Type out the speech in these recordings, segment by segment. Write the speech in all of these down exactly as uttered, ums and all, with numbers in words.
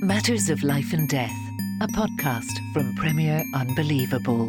Matters of Life and Death, a podcast from Premier Unbelievable.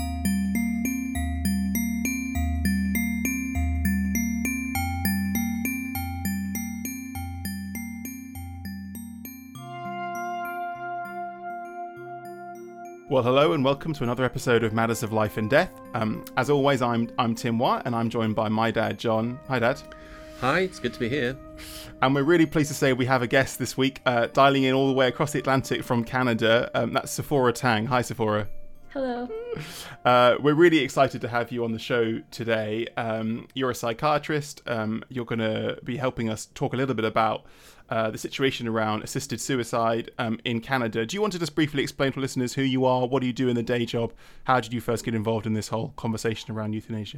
Well, hello and welcome to another episode of Matters of Life and Death. Um, as always, I'm I'm Tim Watt and I'm joined by my dad, John. Hi, Dad. Hi, it's good to be here. And we're really pleased to say we have a guest this week, uh, dialing in all the way across the Atlantic from Canada. Um, that's Sephora Tang. Hi, Sephora. Hello. Uh, we're really excited to have you on the show today. Um, you're a psychiatrist. Um, you're going to be helping us talk a little bit about uh, the situation around assisted suicide um, in Canada. Do you want to just briefly explain to listeners who you are? What do you do in the day job? How did you first get involved in this whole conversation around euthanasia?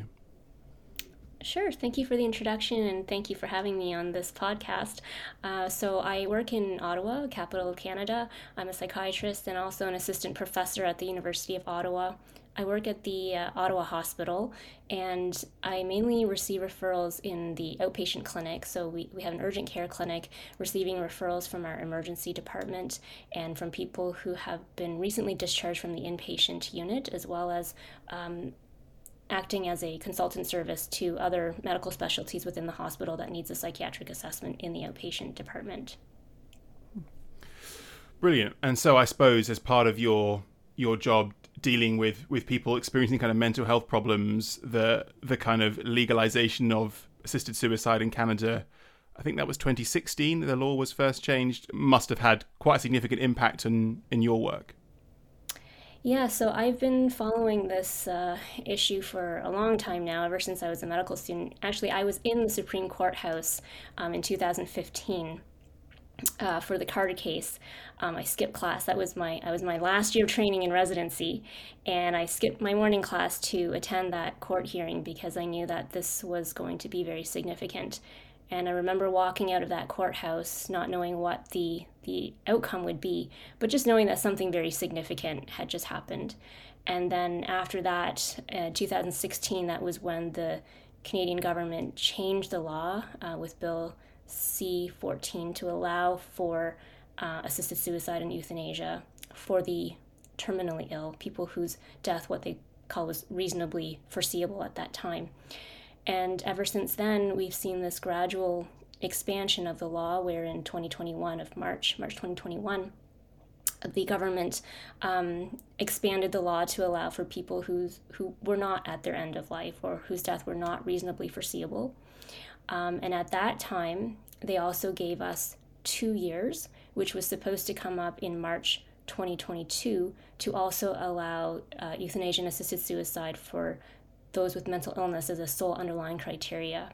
Sure. Thank you for the introduction and thank you for having me on this podcast. Uh, so I work in Ottawa, capital of Canada. I'm a psychiatrist and also an assistant professor at the University of Ottawa. I work at the uh, Ottawa Hospital and I mainly receive referrals in the outpatient clinic. So we, we have an urgent care clinic receiving referrals from our emergency department and from people who have been recently discharged from the inpatient unit, as well as um, acting as a consultant service to other medical specialties within the hospital that needs a psychiatric assessment in the outpatient department. Brilliant. And so I suppose as part of your your job dealing with, with people experiencing kind of mental health problems, the the kind of legalization of assisted suicide in Canada, I think that was twenty sixteen, the law was first changed, must have had quite a significant impact in, in your work. Yeah, so I've been following this uh, issue for a long time now, ever since I was a medical student. Actually, I was in the Supreme Court House um, in two thousand fifteen uh, for the Carter case. Um, I skipped class. That was my I was my last year of training in residency, and I skipped my morning class to attend that court hearing because I knew that this was going to be very significant. And I remember walking out of that courthouse not knowing what the the outcome would be, but just knowing that something very significant had just happened. And then after that, uh, two thousand sixteen, that was when the Canadian government changed the law uh, with Bill C fourteen to allow for uh, assisted suicide and euthanasia for the terminally ill, people whose death, what they call, was reasonably foreseeable at that time. And ever since then, we've seen this gradual expansion of the law, where in twenty twenty-one, of March, March twenty twenty-one, the government um, expanded the law to allow for people who's, who were not at their end of life or whose death were not reasonably foreseeable. Um, and at that time, they also gave us two years, which was supposed to come up in March twenty twenty-two, to also allow uh, euthanasia and assisted suicide for those with mental illness as a sole underlying criteria.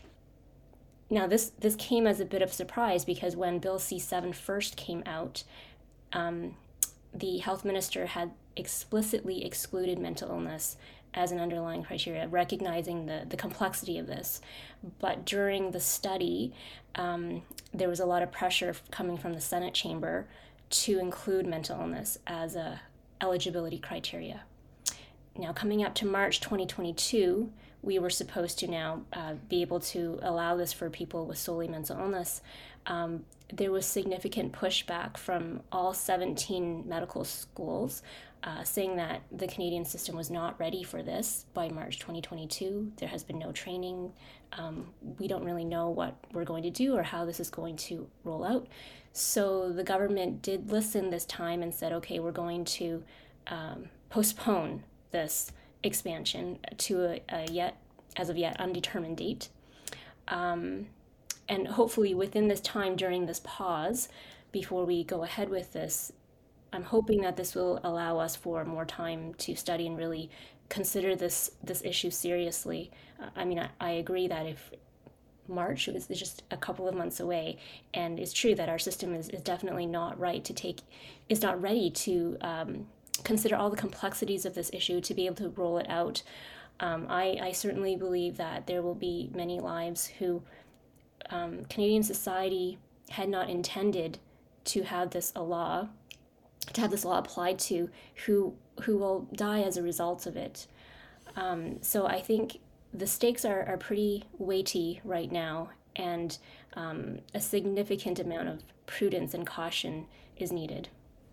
Now, this this came as a bit of surprise because when Bill C seven first came out, um, the health minister had explicitly excluded mental illness as an underlying criteria, recognizing the, the complexity of this. But during the study, um, there was a lot of pressure coming from the Senate chamber to include mental illness as a eligibility criteria. Now, coming up to March twenty twenty-two, we were supposed to now uh, be able to allow this for people with solely mental illness. Um, there was significant pushback from all seventeen medical schools uh, saying that the Canadian system was not ready for this by March twenty twenty-two. There has been no training. Um, we don't really know what we're going to do or how this is going to roll out. So the government did listen this time and said, okay, we're going to um, postpone this expansion to a, a yet, as of yet, undetermined date. Um, and hopefully within this time during this pause, before we go ahead with this, I'm hoping that this will allow us for more time to study and really consider this this issue seriously. Uh, I mean, I, I agree that if March is just a couple of months away, and it's true that our system is, is definitely not right to take, is not ready to um, consider all the complexities of this issue to be able to roll it out. Um, I, I certainly believe that there will be many lives who um, Canadian society had not intended to have this a law, to have this law applied to, who who will die as a result of it. Um, so I think the stakes are, are pretty weighty right now, and um, a significant amount of prudence and caution is needed.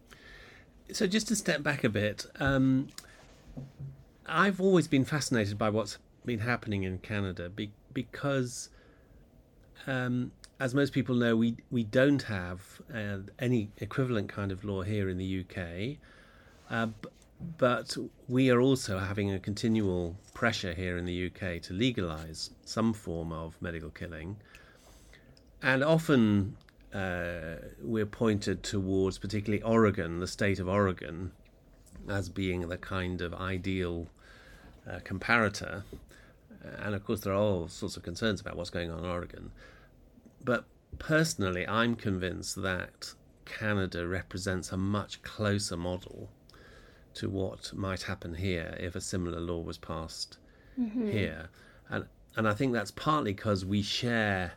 So just to step back a bit, um, I've always been fascinated by what's been happening in Canada be- because, um, as most people know, we we don't have uh, any equivalent kind of law here in the U K, uh, b- but we are also having a continual pressure here in the U K to legalise some form of medical killing, and often uh, we're pointed towards particularly Oregon, the state of Oregon, as being the kind of ideal uh, comparator. And of course, there are all sorts of concerns about what's going on in Oregon. But personally, I'm convinced that Canada represents a much closer model to what might happen here if a similar law was passed mm-hmm. here. And and I think that's partly because we share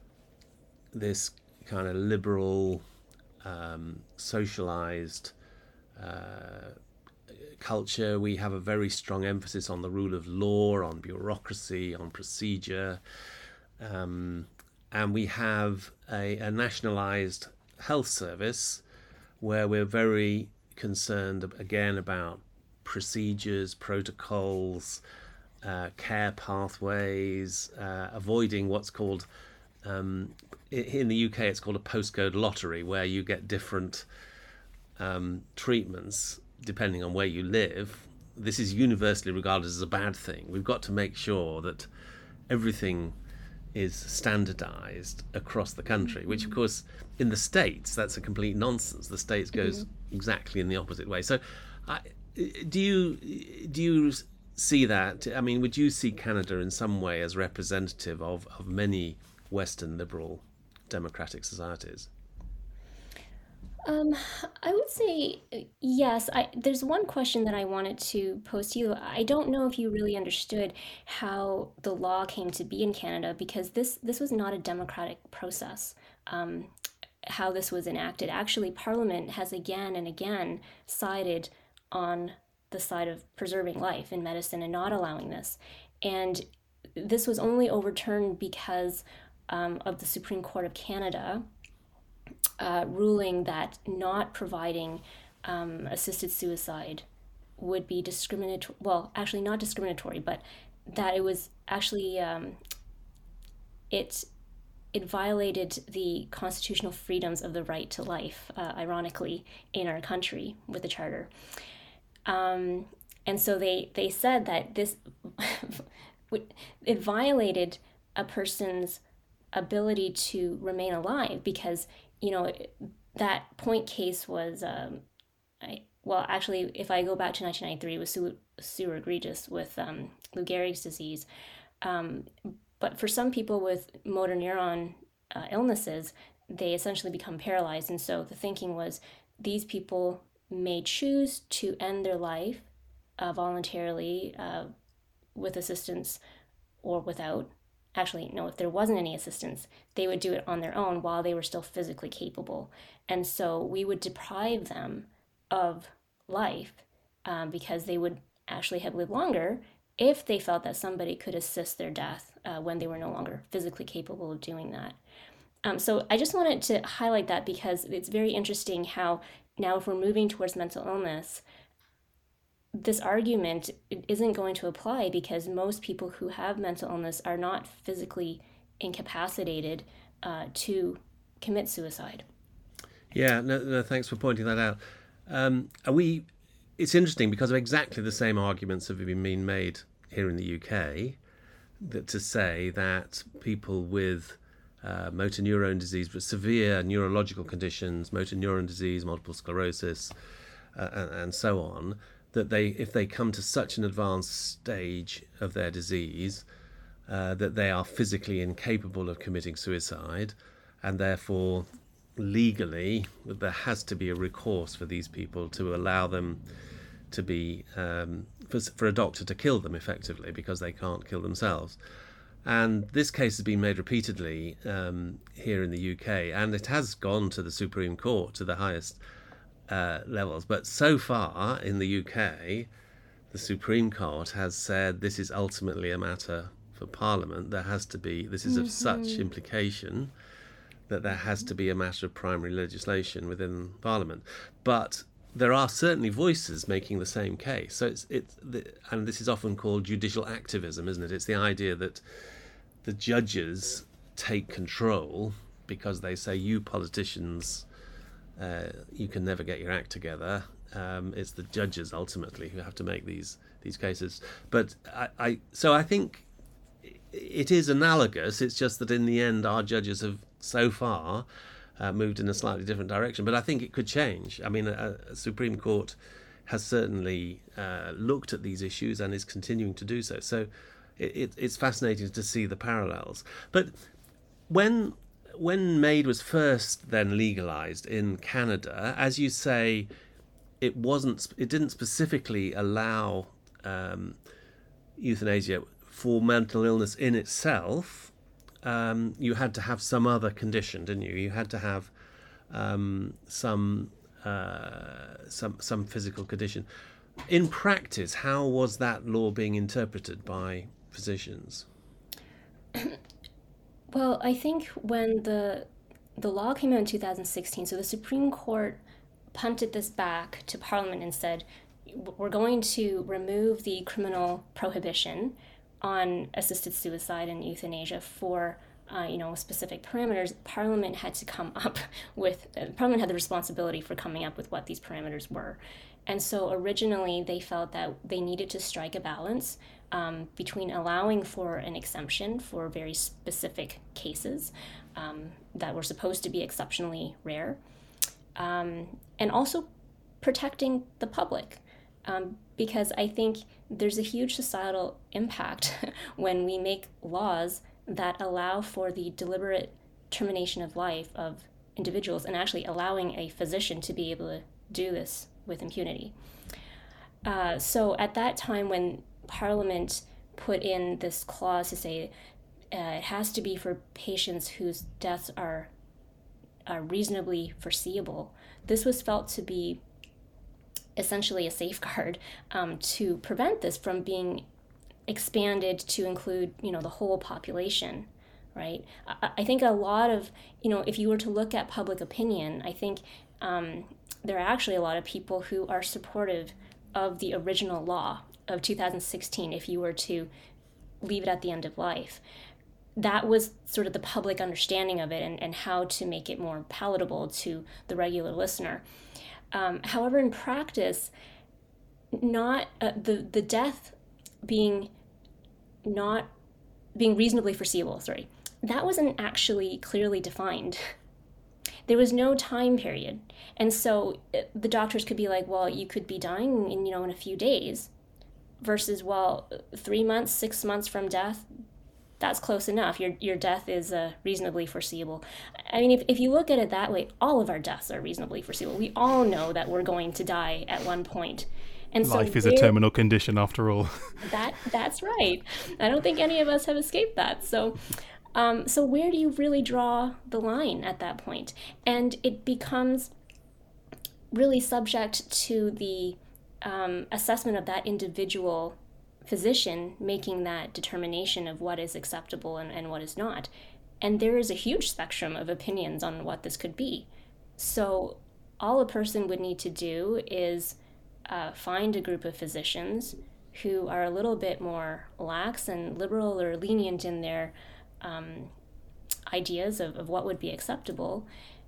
this kind of liberal, um, socialized uh, culture. We have a very strong emphasis on the rule of law, on bureaucracy, on procedure. Um, and we have a, a nationalized health service where we're very concerned, again, about procedures, protocols, uh, care pathways, uh, avoiding what's called, um, in the U K, it's called a postcode lottery, where you get different um, treatments depending on where you live. This is universally regarded as a bad thing. We've got to make sure that everything is standardized across the country, which of course in the States that's a complete nonsense. The States goes mm-hmm. exactly in the opposite way. So I, do you do you see that? I mean, would you see Canada in some way as representative of, of many Western liberal democratic societies? Um, I would say yes. I, there's one question that I wanted to pose to you. I don't know if you really understood how the law came to be in Canada, because this this was not a democratic process. Um, how this was enacted. Actually, Parliament has again and again sided on the side of preserving life in medicine and not allowing this. And this was only overturned because um, of the Supreme Court of Canada Uh, ruling that not providing um, assisted suicide would be discriminatory. Well, actually not discriminatory, but that it was actually um, it it violated the constitutional freedoms of the right to life, uh, ironically, in our country with the Charter. Um, and so they they said that this it violated a person's ability to remain alive, because you know, that point case was, um, I, well, actually, if I go back to nineteen ninety-three, it was super, super egregious with um, Lou Gehrig's disease. Um, but for some people with motor neuron uh, illnesses, they essentially become paralyzed. And so the thinking was these people may choose to end their life uh, voluntarily uh, with assistance or without. Actually, no, if there wasn't any assistance, they would do it on their own while they were still physically capable. And so we would deprive them of life um, because they would actually have lived longer if they felt that somebody could assist their death uh, when they were no longer physically capable of doing that. Um, so I just wanted to highlight that because it's very interesting how now if we're moving towards mental illness, this argument isn't going to apply because most people who have mental illness are not physically incapacitated uh, to commit suicide. Yeah, no, no, thanks for pointing that out. Um, are we? It's interesting because of exactly the same arguments have been being made here in the U K, that to say that people with uh, motor neuron disease, with severe neurological conditions, motor neuron disease, multiple sclerosis, uh, and, and so on, that they, if they come to such an advanced stage of their disease, uh, that they are physically incapable of committing suicide, and therefore legally there has to be a recourse for these people to allow them to be, um, for, for a doctor to kill them effectively because they can't kill themselves. And this case has been made repeatedly um, here in the U K, and it has gone to the Supreme Court, to the highest Uh, levels, but so far in the U K, the Supreme Court has said this is ultimately a matter for Parliament, there has to be, this is of mm-hmm. such implication that there has to be a matter of primary legislation within Parliament. But there are certainly voices making the same case. So it's, it's the, and this is often called judicial activism, isn't it? It's the idea that the judges take control because they say, you politicians, uh, you can never get your act together. Um, it's the judges ultimately who have to make these these cases. But I, I so I think it is analogous. It's just that in the end, our judges have so far uh, moved in a slightly different direction. But I think it could change. I mean, a, a Supreme Court has certainly uh, looked at these issues and is continuing to do so. So it, it, it's fascinating to see the parallels. But when when MAID was first then legalized in Canada, as you say, it wasn't. It didn't specifically allow um, euthanasia for mental illness in itself. Um, you had to have some other condition, didn't you? You had to have um, some uh, some some physical condition. In practice, how was that law being interpreted by physicians? Well, I think when the the law came out in two thousand sixteen, so the Supreme Court punted this back to Parliament and said, we're going to remove the criminal prohibition on assisted suicide and euthanasia for uh, you know, specific parameters. Parliament had to come up with, uh, Parliament had the responsibility for coming up with what these parameters were. And so originally they felt that they needed to strike a balance um, between allowing for an exemption for very specific cases um, that were supposed to be exceptionally rare, um, and also protecting the public. Um, because I think there's a huge societal impact when we make laws that allow for the deliberate termination of life of individuals and actually allowing a physician to be able to do this with impunity. Uh, so at that time when Parliament put in this clause to say uh, it has to be for patients whose deaths are, are reasonably foreseeable, this was felt to be essentially a safeguard um, to prevent this from being expanded to include, you know, the whole population, right? I, I think a lot of, you know, if you were to look at public opinion, I think um, there are actually a lot of people who are supportive of the original law of two thousand sixteen if you were to leave it at the end of life. That was sort of the public understanding of it and, and how to make it more palatable to the regular listener. Um, however, in practice, not uh, the the death being not being reasonably foreseeable, sorry, that wasn't actually clearly defined. There was no time period, and so the doctors could be like, well, you could be dying in you know in a few days, versus well, three months, six months from death. That's close enough. Your your death is uh, reasonably foreseeable. I mean, if, if you look at it that way, all of our deaths are reasonably foreseeable. We all know that we're going to die at one point. And Life so is a terminal condition after all. that That's right. I don't think any of us have escaped that. So, um, so where do you really draw the line at that point? And it becomes really subject to the um, assessment of that individual physician making that determination of what is acceptable and, and what is not. And there is a huge spectrum of opinions on what this could be. So all a person would need to do is uh, find a group of physicians who are a little bit more lax and liberal or lenient in their um, ideas of, of what would be acceptable.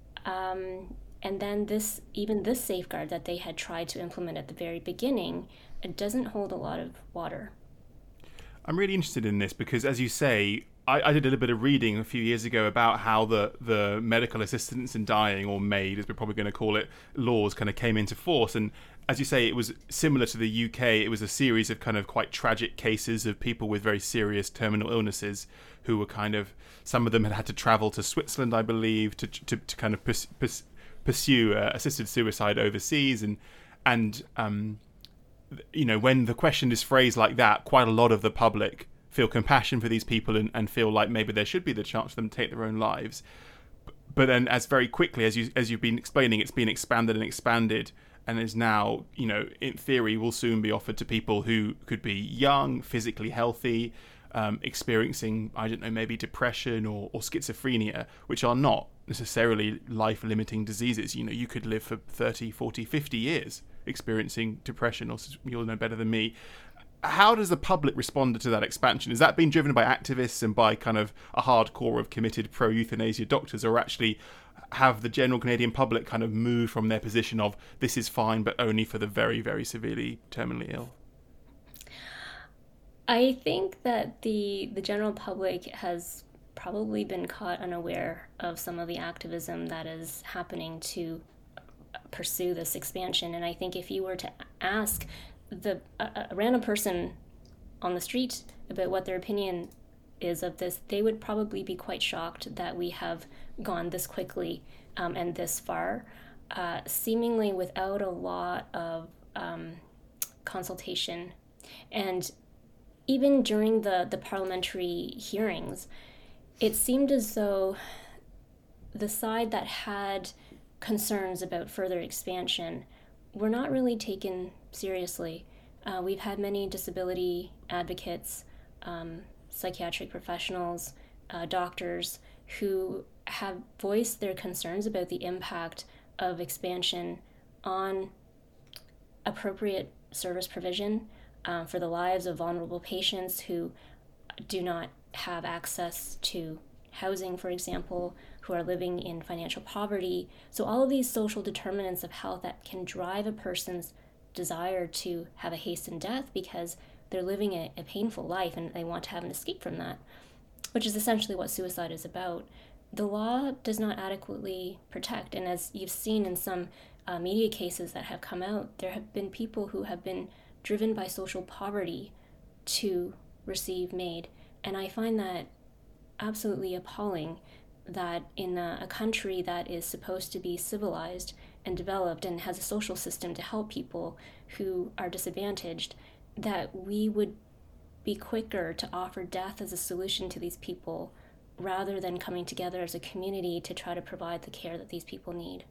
Um, and then this, even this safeguard that they had tried to implement at the very beginning, it doesn't hold a lot of water. I'm really interested in this because, as you say, I, I did a little bit of reading a few years ago about how the, the medical assistance in dying, or MAID as we're probably going to call it, laws kind of came into force. And as you say, it was similar to the U K. It was a series of kind of quite tragic cases of people with very serious terminal illnesses who were kind of, some of them had had to travel to Switzerland, I believe, to to, to kind of pers- pers- pursue uh, assisted suicide overseas. And, and um, you know, when the question is phrased like that, quite a lot of the public feel compassion for these people and, and feel like maybe there should be the chance for them to take their own lives. But then, as very quickly as you as you've been explaining, it's been expanded and expanded, and is now, you know, in theory, will soon be offered to people who could be young, physically healthy, um, experiencing, I don't know, maybe depression or, or schizophrenia, which are not necessarily life-limiting diseases. You know, you could live for thirty, forty, fifty years experiencing depression, or you'll know better than me. How does the public respond to that expansion? Is that being driven by activists and by kind of a hardcore of committed pro-euthanasia doctors, or actually have the general Canadian public kind of move from their position of this is fine, but only for the very, very severely terminally ill? I think that the the general public has probably been caught unaware of some of the activism that is happening to pursue this expansion. And I think if you were to ask the a, a random person on the street about what their opinion is of this, they would probably be quite shocked that we have gone this quickly um, and this far, uh, seemingly without a lot of um, consultation. And even during the, the parliamentary hearings, it seemed as though the side that had concerns about further expansion were not really taken seriously. Uh, we've had many disability advocates, um, psychiatric professionals, uh, doctors who have voiced their concerns about the impact of expansion on appropriate service provision um, for the lives of vulnerable patients who do not have access to housing, for example, who are living in financial poverty. So all of these social determinants of health that can drive a person's desire to have a hastened death because they're living a, a painful life and they want to have an escape from that, which is essentially what suicide is about. The law does not adequately protect. And as you've seen in some uh, media cases that have come out, there have been people who have been driven by social poverty to receive MAID. And I find that absolutely appalling that in a, a country that is supposed to be civilized and developed and has a social system to help people who are disadvantaged, that we would be quicker to offer death as a solution to these people rather than coming together as a community to try to provide the care that these people need.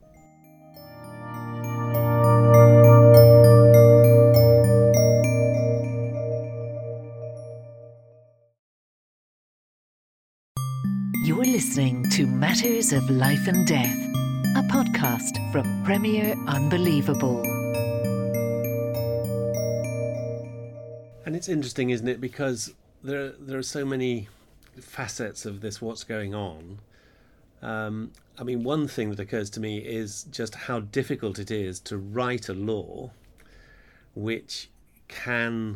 You're listening to Matters of Life and Death, a podcast from Premier Unbelievable. And it's interesting, isn't it? Because there, there are so many facets of this, what's going on. Um, I mean, one thing that occurs to me is just how difficult it is to write a law which can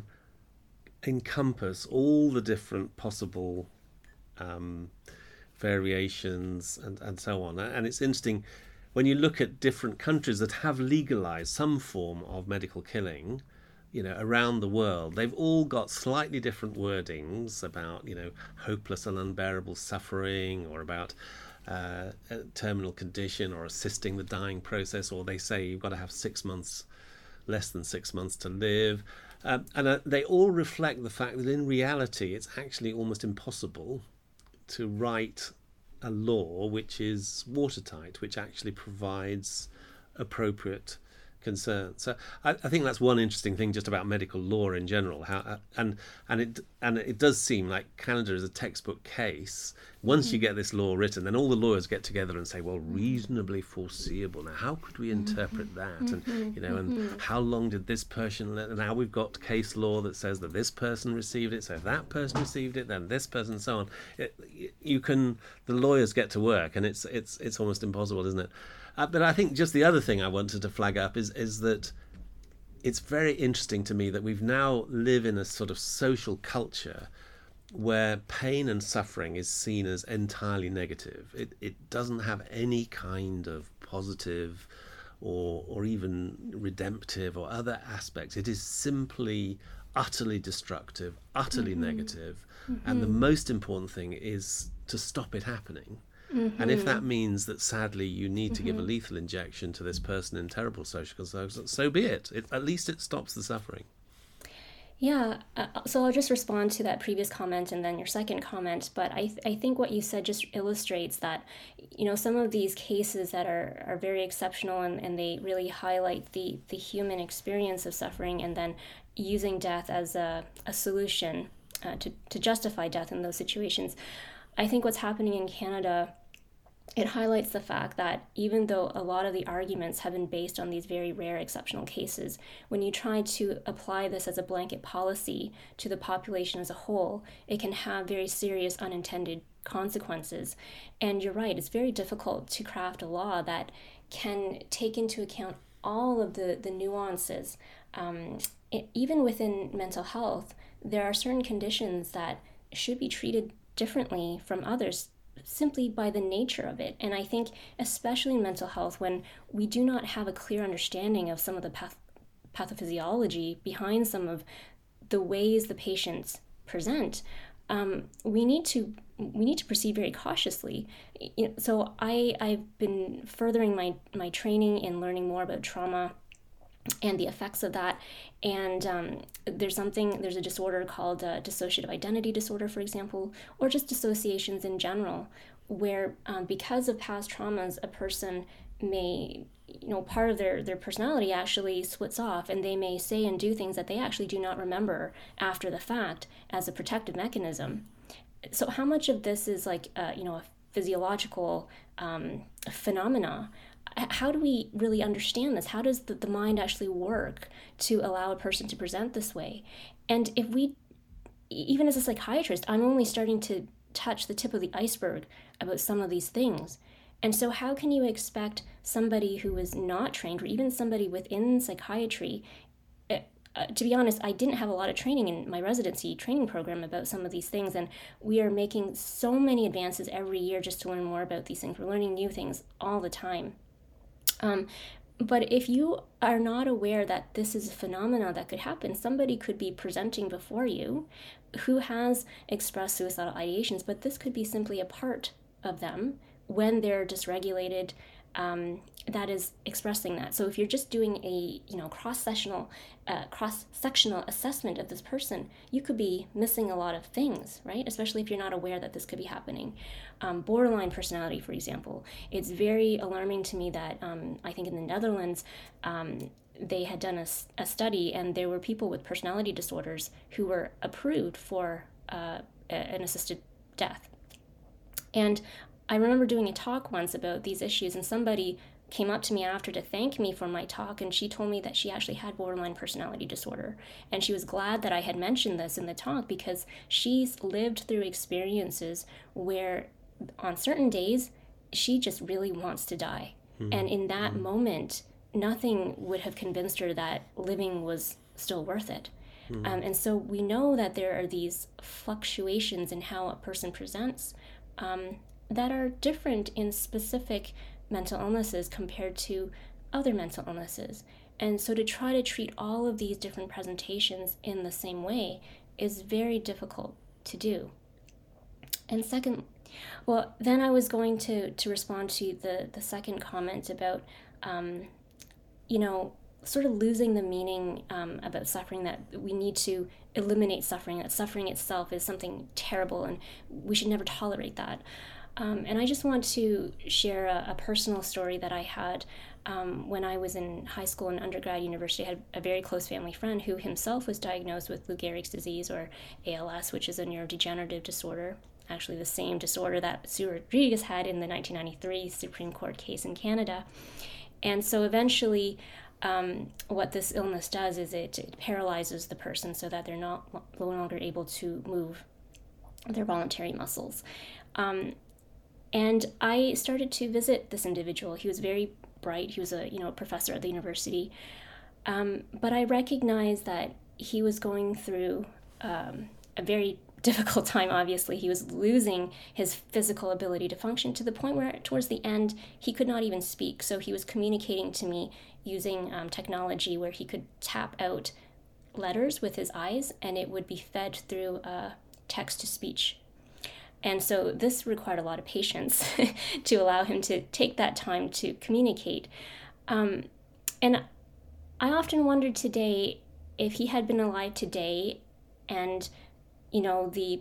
encompass all the different possible um, variations and, and so on. And it's interesting, when you look at different countries that have legalized some form of medical killing, you know, around the world, they've all got slightly different wordings about, you know, hopeless and unbearable suffering, or about uh, a terminal condition, or assisting the dying process, or they say you've got to have six months, less than six months to live. Um, and uh, they all reflect the fact that in reality, it's actually almost impossible to write a law which is watertight, which actually provides appropriate concern. So I, I think that's one interesting thing just about medical law in general. How uh, and and it and it does seem like Canada is a textbook case. Once you get this law written, then all the lawyers get together and say, well, reasonably foreseeable. Now, how could we interpret that? And you know, and how long did this person? And now we've got case law that says that this person received it. So if that person received it, then this person, and so on. It, you can the lawyers get to work, and it's it's it's almost impossible, isn't it? Uh, but I think just the other thing I wanted to flag up is is that it's very interesting to me that we've now live in a sort of social culture where pain and suffering is seen as entirely negative. It it doesn't have any kind of positive or or even redemptive or other aspects. It is simply utterly destructive, utterly mm-hmm. negative. Mm-hmm. And the most important thing is to stop it happening. Mm-hmm. And if that means that sadly you need to mm-hmm. give a lethal injection to this person in terrible social circumstances, so be it. it. At least it stops the suffering. Yeah, uh, so I'll just respond to that previous comment and then your second comment. But I th- I think what you said just illustrates that, you know, some of these cases that are, are very exceptional and, and they really highlight the, the human experience of suffering and then using death as a, a solution uh, to, to justify death in those situations. I think what's happening in Canada, it highlights the fact that even though a lot of the arguments have been based on these very rare exceptional cases, when you try to apply this as a blanket policy to the population as a whole, it can have very serious unintended consequences. And you're right, it's very difficult to craft a law that can take into account all of the, the nuances. Um, it, even within mental health, there are certain conditions that should be treated differently from others simply by the nature of it. And I think especially in mental health, when we do not have a clear understanding of some of the path- pathophysiology behind some of the ways the patients present, um, we need to we need to proceed very cautiously. You know, so I, I've been furthering my, my training in learning more about trauma and the effects of that. And um, there's something, there's a disorder called uh, dissociative identity disorder, for example, or just dissociations in general, where um, because of past traumas, a person may, you know, part of their, their personality actually splits off, and they may say and do things that they actually do not remember after the fact as a protective mechanism. So how much of this is like, uh, you know, a physiological um, phenomena? How do we really understand this? How does the, the mind actually work to allow a person to present this way? And if we, even as a psychiatrist, I'm only starting to touch the tip of the iceberg about some of these things. And so how can you expect somebody who is not trained, or even somebody within psychiatry, uh, to be honest, I didn't have a lot of training in my residency training program about some of these things, and we are making so many advances every year just to learn more about these things. We're learning new things all the time. Um, but if you are not aware that this is a phenomenon that could happen, somebody could be presenting before you who has expressed suicidal ideations, but this could be simply a part of them when they're dysregulated, um, that is expressing that. So if you're just doing a, you know, cross-sectional, uh, cross-sectional assessment of this person, you could be missing a lot of things, right? Especially if you're not aware that this could be happening. Um, borderline personality, for example, it's very alarming to me that um, I think in the Netherlands, um, they had done a, a study, and there were people with personality disorders who were approved for uh, an assisted death. And I remember doing a talk once about these issues, and somebody came up to me after to thank me for my talk, and she told me that she actually had borderline personality disorder. And she was glad that I had mentioned this in the talk because she's lived through experiences where on certain days, she just really wants to die. Mm-hmm. And in that mm-hmm. moment, nothing would have convinced her that living was still worth it. Mm-hmm. Um, and so we know that there are these fluctuations in how a person presents um, that are different in specific mental illnesses compared to other mental illnesses. And so to try to treat all of these different presentations in the same way is very difficult to do. And second, well, then I was going to, to respond to the, the second comment about, um, you know, sort of losing the meaning um, about suffering, that we need to eliminate suffering, that suffering itself is something terrible and we should never tolerate that. Um, and I just want to share a, a personal story that I had um, when I was in high school and undergrad university. I had a very close family friend who himself was diagnosed with Lou Gehrig's disease, or A L S, which is a neurodegenerative disorder, actually the same disorder that Sue Rodriguez had in the nineteen ninety-three Supreme Court case in Canada. And so eventually um, what this illness does is it, it paralyzes the person so that they're not no longer able to move their voluntary muscles. Um, And I started to visit this individual. He was very bright. He was a you know a professor at the university. Um, but I recognized that he was going through um, a very difficult time, obviously. He was losing his physical ability to function to the point where towards the end, he could not even speak. So he was communicating to me using um, technology where he could tap out letters with his eyes, and it would be fed through uh, text-to-speech. And so this required a lot of patience to allow him to take that time to communicate. Um, and I often wondered today, if he had been alive today and, you know, the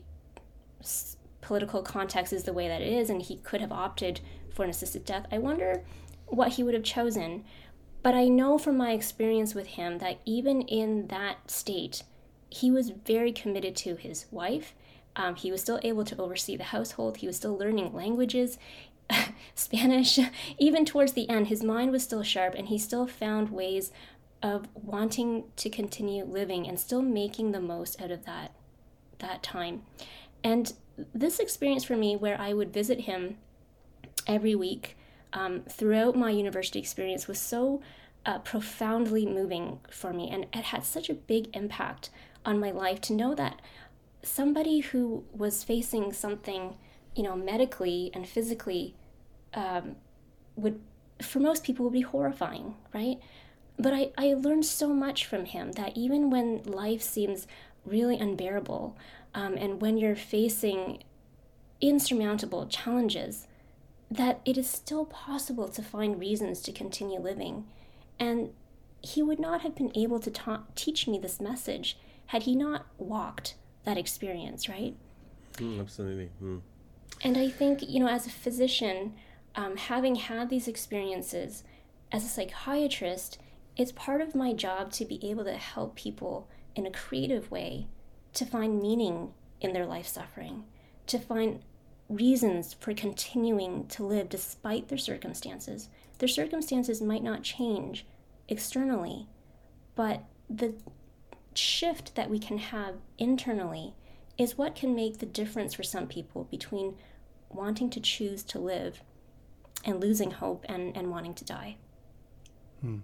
s- political context is the way that it is, and he could have opted for an assisted death, I wonder what he would have chosen. But I know from my experience with him that even in that state, he was very committed to his wife. Um, he was still able to oversee the household. He was still learning languages, Spanish. Even towards the end, his mind was still sharp, and he still found ways of wanting to continue living and still making the most out of that that time. And this experience for me, where I would visit him every week um, throughout my university experience, was so uh, profoundly moving for me, and it had such a big impact on my life to know that somebody who was facing something, you know, medically and physically, um, would, for most people, would be horrifying, right? But I, I learned so much from him that even when life seems really unbearable, um, and when you're facing insurmountable challenges, that it is still possible to find reasons to continue living. And he would not have been able to ta- teach me this message had he not walked that experience, right? Mm, absolutely. Mm. And I think, you know, as a physician, um, having had these experiences, as a psychiatrist, it's part of my job to be able to help people in a creative way to find meaning in their life suffering, to find reasons for continuing to live despite their circumstances. Their circumstances might not change externally, but the shift that we can have internally is what can make the difference for some people between wanting to choose to live and losing hope and, and wanting to die. Hmm.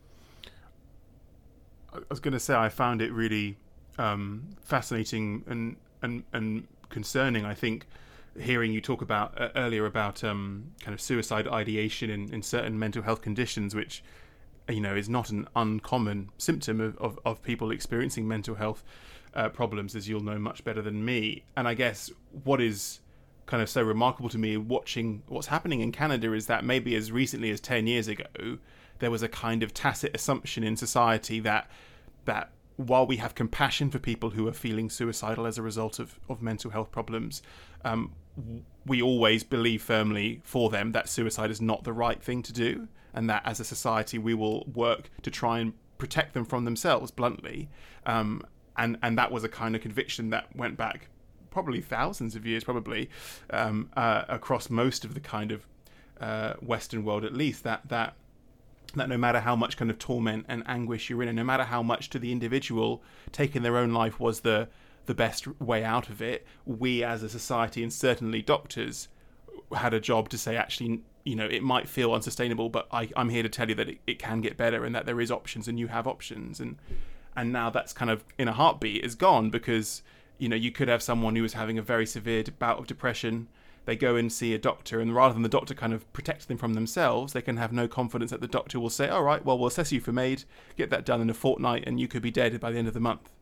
I was going to say, I found it really um, fascinating and, and and concerning. I think hearing you talk about uh, earlier about um, kind of suicide ideation in, in certain mental health conditions, which, you know, is not an uncommon symptom of, of, of people experiencing mental health uh, problems, as you'll know much better than me. And I guess what is kind of so remarkable to me watching what's happening in Canada is that maybe as recently as ten years ago, there was a kind of tacit assumption in society that that while we have compassion for people who are feeling suicidal as a result of, of mental health problems, um, we always believe firmly for them that suicide is not the right thing to do, and that as a society we will work to try and protect them from themselves, bluntly. Um, and, and that was a kind of conviction that went back probably thousands of years, probably, um, uh, across most of the kind of uh, Western world, at least, that that that no matter how much kind of torment and anguish you're in, and no matter how much to the individual taking their own life was the the best way out of it, we as a society, and certainly doctors, had a job to say, actually, you know, it might feel unsustainable, but I, I'm here to tell you that it, it can get better, and that there is options, and you have options. And and now that's kind of in a heartbeat is gone, because, you know, you could have someone who was having a very severe bout of depression. They go and see a doctor, and rather than the doctor kind of protect them from themselves, they can have no confidence that the doctor will say, all right, well, we'll assess you for MAID, get that done in a fortnight, and you could be dead by the end of the month.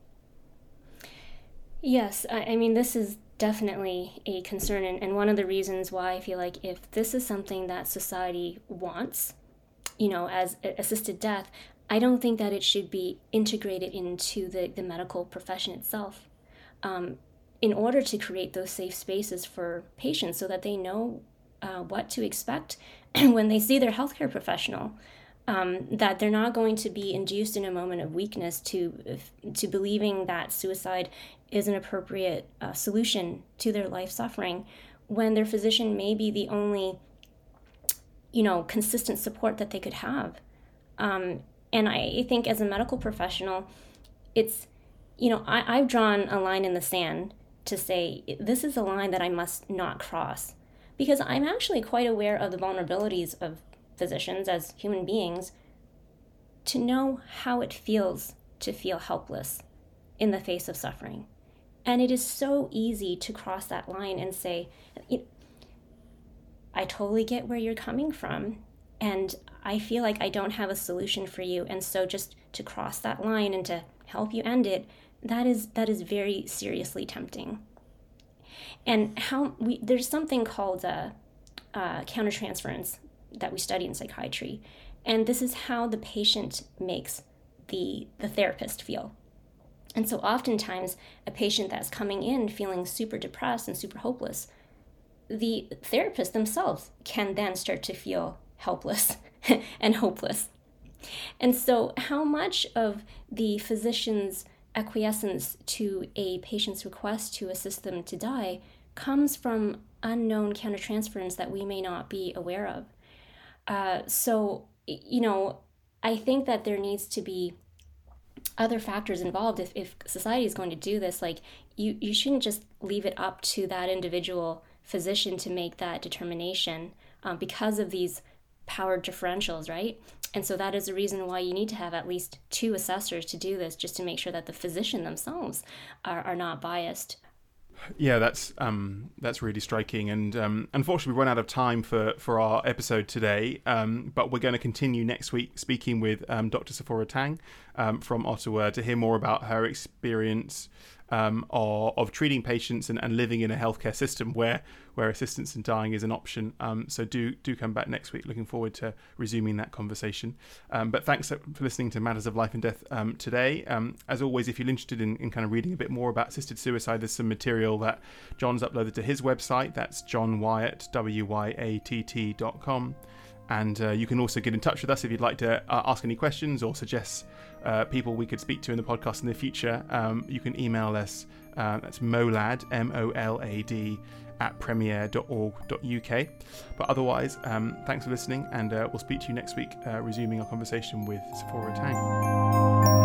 Yes, I, I mean, this is definitely a concern, and, and one of the reasons why I feel like if this is something that society wants, you know, as assisted death, I don't think that it should be integrated into the, the medical profession itself. Um, in order to create those safe spaces for patients so that they know uh, what to expect when they see their healthcare professional, um, that they're not going to be induced in a moment of weakness to to believing that suicide is an appropriate uh, solution to their life suffering, when their physician may be the only, you know, consistent support that they could have. Um, and I think as a medical professional, it's, you know, I, I've drawn a line in the sand to say, this is a line that I must not cross, because I'm actually quite aware of the vulnerabilities of physicians as human beings to know how it feels to feel helpless in the face of suffering. And it is so easy to cross that line and say, I totally get where you're coming from, and I feel like I don't have a solution for you. And so just to cross that line and to help you end it, that is that is very seriously tempting. And how we there's something called uh, uh, countertransference that we study in psychiatry, and this is how the patient makes the the therapist feel. And so oftentimes a patient that's coming in feeling super depressed and super hopeless, the therapists themselves can then start to feel helpless and hopeless. And so how much of the physician's acquiescence to a patient's request to assist them to die comes from unknown countertransference that we may not be aware of. Uh, so, you know, I think that there needs to be other factors involved. If, if society is going to do this, like, you, you shouldn't just leave it up to that individual physician to make that determination um, because of these power differentials, right? And so that is the reason why you need to have at least two assessors to do this, just to make sure that the physician themselves are, are not biased. Yeah, that's um, that's really striking. And um, unfortunately, we've run out of time for, for our episode today. Um, but we're going to continue next week speaking with um, Doctor Sephora Tang um, from Ottawa to hear more about her experience um, of, of treating patients and, and living in a healthcare system where where assistance in dying is an option. Um, so do do come back next week. Looking forward to resuming that conversation. Um, but thanks for listening to Matters of Life and Death um, today. Um, as always, if you're interested in, in kind of reading a bit more about assisted suicide, there's some material that John's uploaded to his website. That's John Wyatt, W Y A T T dot com. And uh, you can also get in touch with us if you'd like to uh, ask any questions or suggest uh, people we could speak to in the podcast in the future. Um, you can email us. Uh, that's molad, M O L A D, at premier dot org dot U K. But otherwise, um, thanks for listening, and uh, we'll speak to you next week, uh, resuming our conversation with Sephora Tang.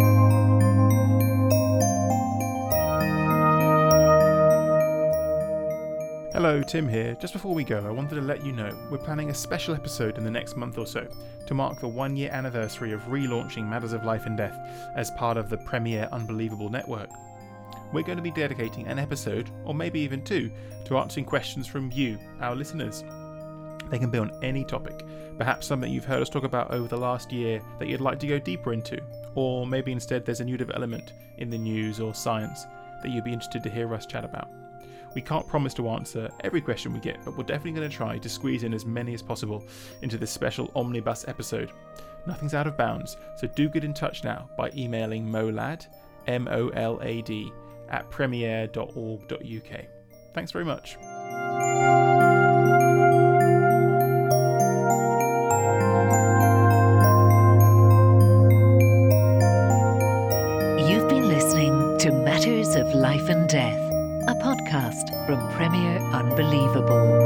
Hello, Tim here. Just before we go, I wanted to let you know we're planning a special episode in the next month or so to mark the one year anniversary of relaunching Matters of Life and Death as part of the Premier Unbelievable Network. We're going to be dedicating an episode, or maybe even two, to answering questions from you, our listeners. They can be on any topic, perhaps something you've heard us talk about over the last year that you'd like to go deeper into, or maybe instead there's a new development in the news or science that you'd be interested to hear us chat about. We can't promise to answer every question we get, but we're definitely going to try to squeeze in as many as possible into this special omnibus episode. Nothing's out of bounds, so do get in touch now by emailing molad, M O L A D, at premier dot org dot U K. Thanks very much. You've been listening to Matters of Life and Death, a podcast from Premier Unbelievable.